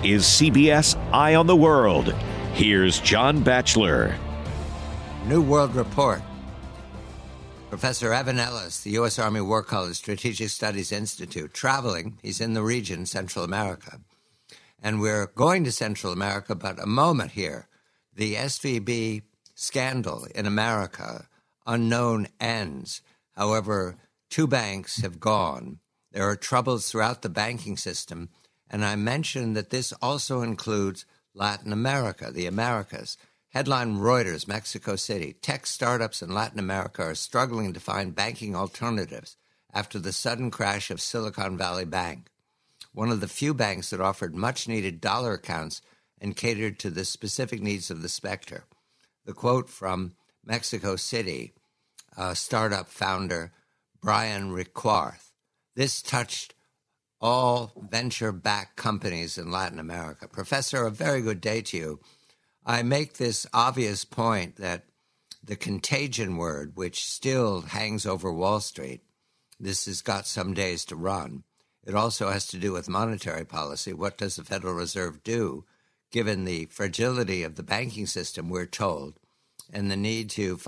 is CBS Eye on the World. Here's John Batchelor. New World Report. Professor Evan Ellis, the U.S. Army War College Strategic Studies Institute, traveling. He's in the region, Central America. And we're going to Central America, but a moment here. The SVB scandal in America, unknown ends. However, 2 banks have gone. There are troubles throughout the banking system. And I mentioned that this also includes Latin America, the Americas. Headline Reuters, Mexico City. Tech startups in Latin America are struggling to find banking alternatives after the sudden crash of Silicon Valley Bank, one of the few banks that offered much-needed dollar accounts and catered to the specific needs of the sector. The quote from Mexico City, startup founder Brian Riquarth. This touched all venture-backed companies in Latin America. Professor, a very good day to you. I make this obvious point that the contagion word, which still hangs over Wall Street, this has got some days to run. It also has to do with monetary policy. What does the Federal Reserve do, given the fragility of the banking system, we're told, and the need to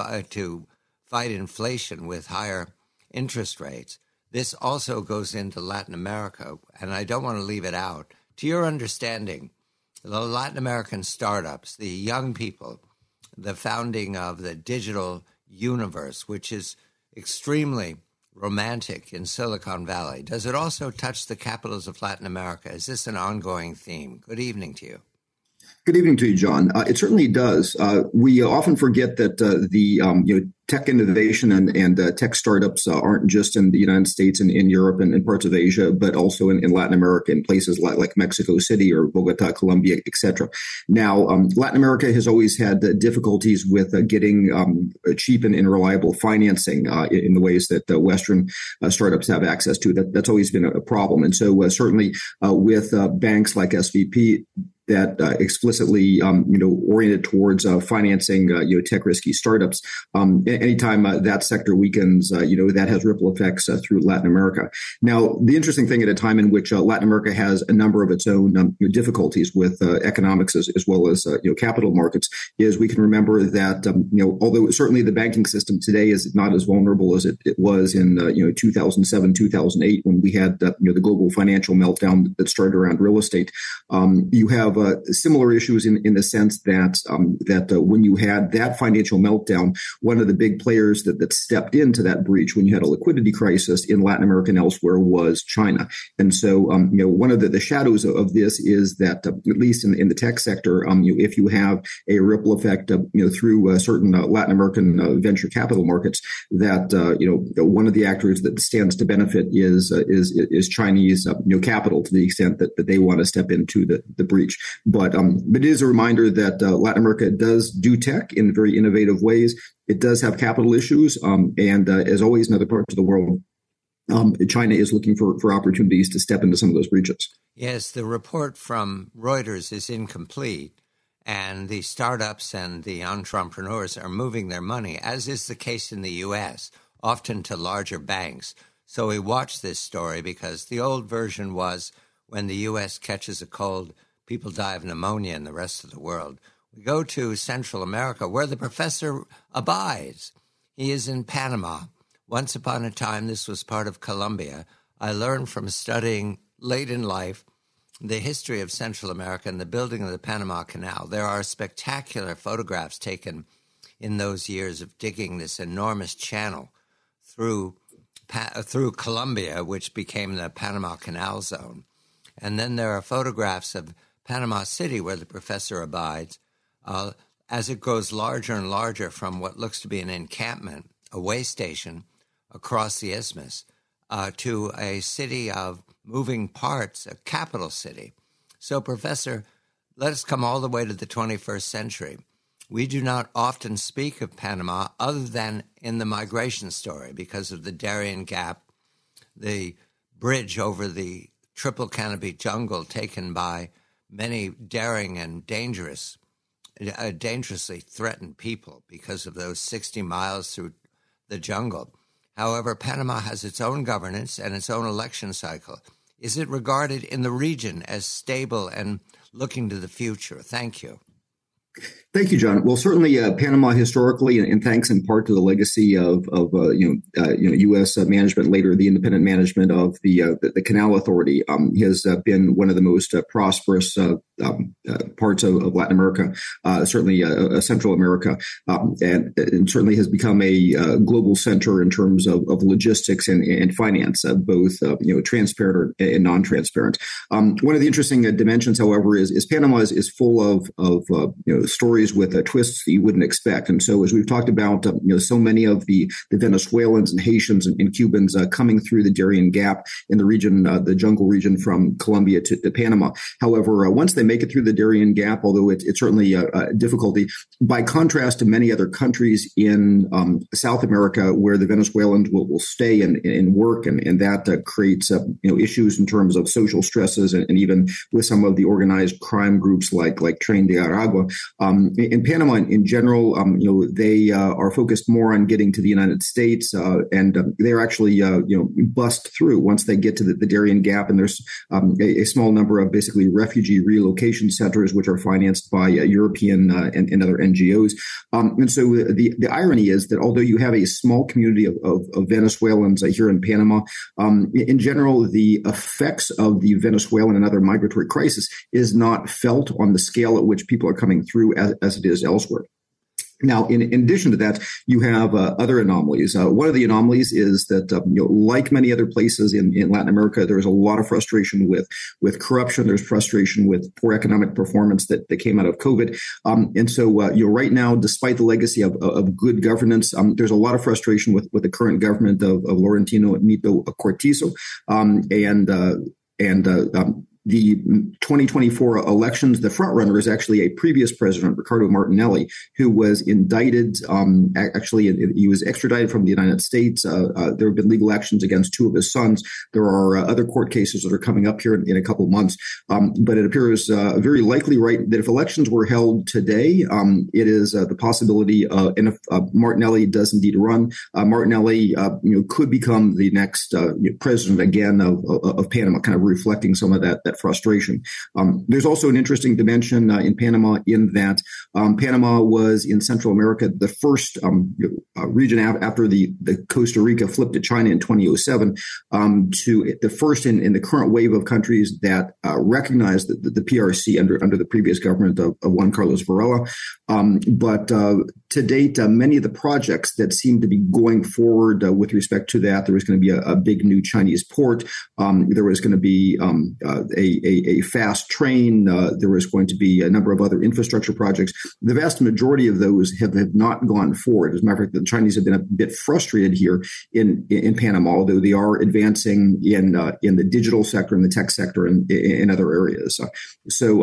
fight inflation with higher interest rates? This also goes into Latin America, and I don't want to leave it out. To your understanding, the Latin American startups, the young people, the founding of the digital universe, which is extremely romantic in Silicon Valley, does it also touch the capitals of Latin America? Is this an ongoing theme? Good evening to you. Good evening to you, John. It certainly does. We often forget that the tech innovation and tech startups aren't just in the United States and in Europe and in parts of Asia, but also in Latin America in places like Mexico City or Bogota, Colombia, etc. Now, Latin America has always had difficulties with getting cheap and reliable financing in the ways that Western startups have access to. That's always been a problem. And so certainly with banks like SVB, that explicitly, oriented towards financing, tech risky startups. Anytime that sector weakens, that has ripple effects through Latin America. Now, the interesting thing at a time in which Latin America has a number of its own difficulties with economics as well as capital markets is we can remember that although certainly the banking system today is not as vulnerable as it was in 2007, 2008 when we had the global financial meltdown that started around real estate. You have similar issues in the sense that when you had that financial meltdown, one of the big players that stepped into that breach when you had a liquidity crisis in Latin America and elsewhere was China. And so, one of the shadows of this is that at least in the tech sector, if you have a ripple effect, through certain Latin American venture capital markets, that one of the actors that stands to benefit is Chinese capital to the extent that they want to step into the breach. But it is a reminder that Latin America does do tech in very innovative ways. It does have capital issues. And as always in other parts of the world, China is looking for opportunities to step into some of those breaches. Yes, the report from Reuters is incomplete. And the startups and the entrepreneurs are moving their money, as is the case in the U.S., often to larger banks. So we watch this story because the old version was when the U.S. catches a cold, people die of pneumonia in the rest of the world. We go to Central America, where the professor abides. He is in Panama. Once upon a time, this was part of Colombia. I learned from studying late in life the history of Central America and the building of the Panama Canal. There are spectacular photographs taken in those years of digging this enormous channel through Colombia, which became the Panama Canal Zone. And then there are photographs of Panama City, where the professor abides, as it grows larger and larger from what looks to be an encampment, a way station across the isthmus, to a city of moving parts, a capital city. So, Professor, let us come all the way to the 21st century. We do not often speak of Panama other than in the migration story because of the Darien Gap, the bridge over the triple canopy jungle taken by many daring and dangerously threatened people because of those 60 miles through the jungle. However, Panama has its own governance and its own election cycle. Is it regarded in the region as stable and looking to the future? Thank you. Thank you, John. Well, certainly Panama historically, and thanks in part to the legacy of U.S. management, later the independent management of the Canal Authority, has been one of the most prosperous parts of Latin America, certainly Central America, and certainly has become a global center in terms of logistics and finance, both transparent and non-transparent. One of the interesting dimensions, however, is Panama is full of stories with twists that you wouldn't expect. And so, as we've talked about, so many of the Venezuelans and Haitians and Cubans coming through the Darien Gap in the region, the jungle region from Colombia to Panama. However, once they make it through the Darien Gap, although it's certainly a difficulty, by contrast to many other countries in South America where the Venezuelans will stay and work, and that creates issues in terms of social stresses, and even with some of the organized crime groups like Tren de Aragua. In Panama, in general, they are focused more on getting to the United States, and they're actually, bust through once they get to the Darien Gap. And there's a small number of basically refugee relocation centers, which are financed by European and other NGOs. And so the irony is that although you have a small community of Venezuelans here in Panama, in general, the effects of the Venezuelan and other migratory crisis is not felt on the scale at which people are coming through as it is elsewhere. Now, in addition to that, you have other anomalies. One of the anomalies is that, like many other places in Latin America, there's a lot of frustration with corruption. There's frustration with poor economic performance that came out of COVID. And so, right now, despite the legacy of good governance, there's a lot of frustration with the current government of Laurentino Nito Cortizo, the 2024 elections, the front runner is actually a previous president, Ricardo Martinelli, who was indicted. He was extradited from the United States. There have been legal actions against two of his sons. There are other court cases that are coming up here in a couple of months. But it appears very likely, right, that if elections were held today, it is the possibility, and if Martinelli does indeed run, Martinelli, could become the next president again of Panama, kind of reflecting some of that frustration. There's also an interesting dimension in Panama in that Panama was in Central America the first region after the Costa Rica flipped to China in 2007 to the first in the current wave of countries that recognized the PRC under the previous government of Juan Carlos Varela. But to date, many of the projects that seem to be going forward with respect to that, there was going to be a big new Chinese port. There was going to be a fast train. There was going to be a number of other infrastructure projects. The vast majority of those have not gone forward. As a matter of fact, the Chinese have been a bit frustrated here in Panama, although they are advancing in the digital sector, in the tech sector, and in other areas. So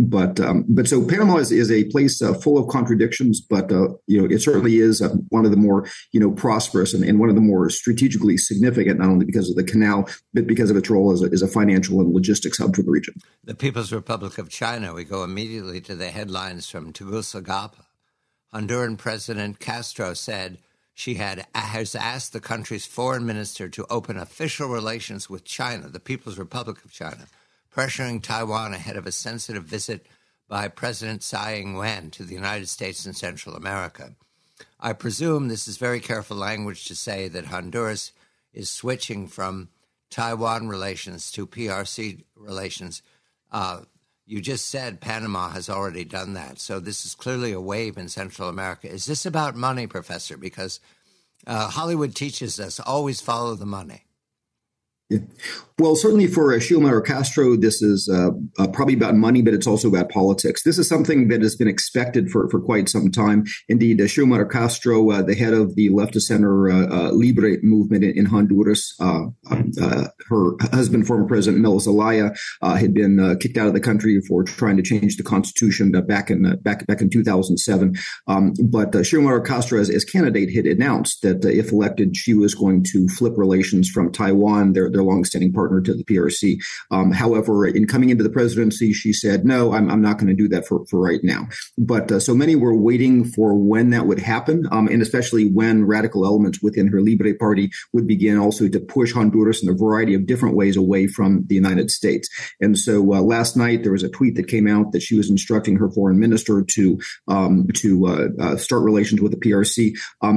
Panama is a place full of contradictions, but it certainly is one of the more prosperous and one of the more strategically significant, not only because of the canal, but because of its role as a financial and logistics hub for the region. The People's Republic of China, we go immediately to the headlines from Tegucigalpa. Honduran President Castro said she has asked the country's foreign minister to open official relations with China, the People's Republic of China, pressuring Taiwan ahead of a sensitive visit by President Tsai Ing-wen to the United States and Central America. I presume this is very careful language to say that Honduras is switching from Taiwan relations to PRC relations. You just said Panama has already done that. So this is clearly a wave in Central America. Is this about money, Professor? Because Hollywood teaches us always follow the money. Yeah. Well, certainly for Xiomara Castro, this is probably about money, but it's also about politics. This is something that has been expected for quite some time. Indeed, Xiomara Castro, the head of the left-of-center Libre movement in Honduras, her husband, former President Mel Zelaya, had been kicked out of the country for trying to change the constitution back in 2007. But Xiomara Castro, as candidate, had announced that if elected, she was going to flip relations from Taiwan, their their longstanding partner to the PRC. However, in coming into the presidency, she said, no, I'm not going to do that for right now. But so many were waiting for when that would happen, and especially when radical elements within her Libre party would begin also to push Honduras in a variety of different ways away from the United States. And so last night there was a tweet that came out that she was instructing her foreign minister to start relations with the PRC.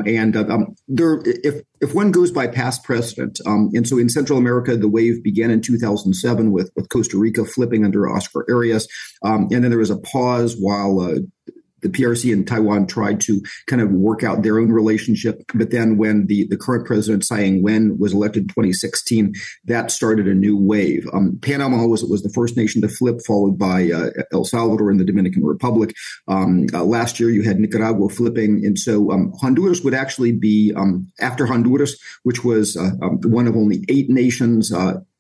If one goes by past precedent, and so in Central America, the wave began in 2007 with Costa Rica flipping under Oscar Arias, and then there was a pause while the PRC and Taiwan tried to kind of work out their own relationship. But then when the current president, Tsai Ing-wen, was elected in 2016, that started a new wave. Panama was the first nation to flip, followed by El Salvador and the Dominican Republic. Last year, you had Nicaragua flipping. And so Honduras would actually be, after Honduras, which was one of only 8 nations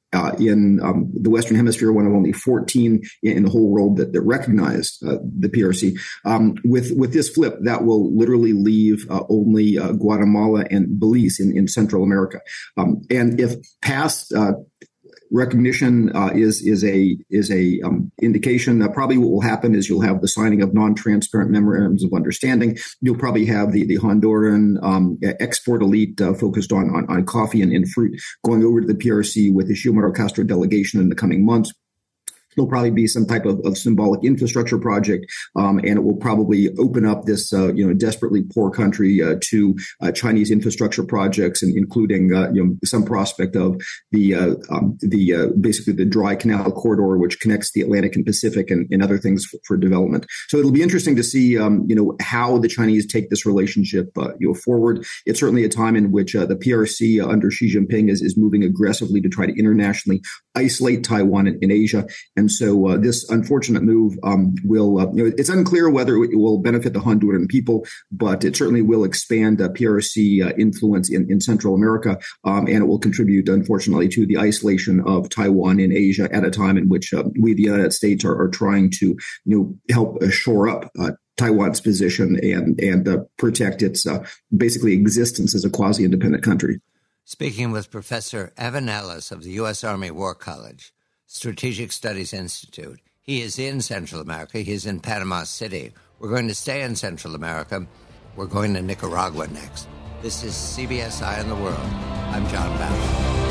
in the Western Hemisphere, one of only 14 in the whole world that recognized the PRC. With this flip, that will literally leave only Guatemala and Belize in Central America. And if past recognition is a indication. Probably what will happen is you'll have the signing of non-transparent memorandums of understanding. You'll probably have the Honduran export elite focused on coffee and fruit going over to the PRC with the Xiomara Castro delegation in the coming months. There'll probably be some type of symbolic infrastructure project, and it will probably open up this, desperately poor country to Chinese infrastructure projects, and including, some prospect of basically the dry canal corridor, which connects the Atlantic and Pacific and other things for development. So it'll be interesting to see, how the Chinese take this relationship, forward. It's certainly a time in which the PRC under Xi Jinping is moving aggressively to try to internationally isolate Taiwan in Asia. And so this unfortunate move will, it's unclear whether it will benefit the Honduran people, but it certainly will expand PRC influence in Central America, and it will contribute, unfortunately, to the isolation of Taiwan in Asia at a time in which we, the United States, are trying to help shore up Taiwan's position and protect its basically existence as a quasi-independent country. Speaking with Professor Evan Ellis of the U.S. Army War College, Strategic Studies Institute. He is in Central America. He is in Panama City. We're going to stay in Central America. We're going to Nicaragua next. This is CBS Eye on the World. I'm John Bauer.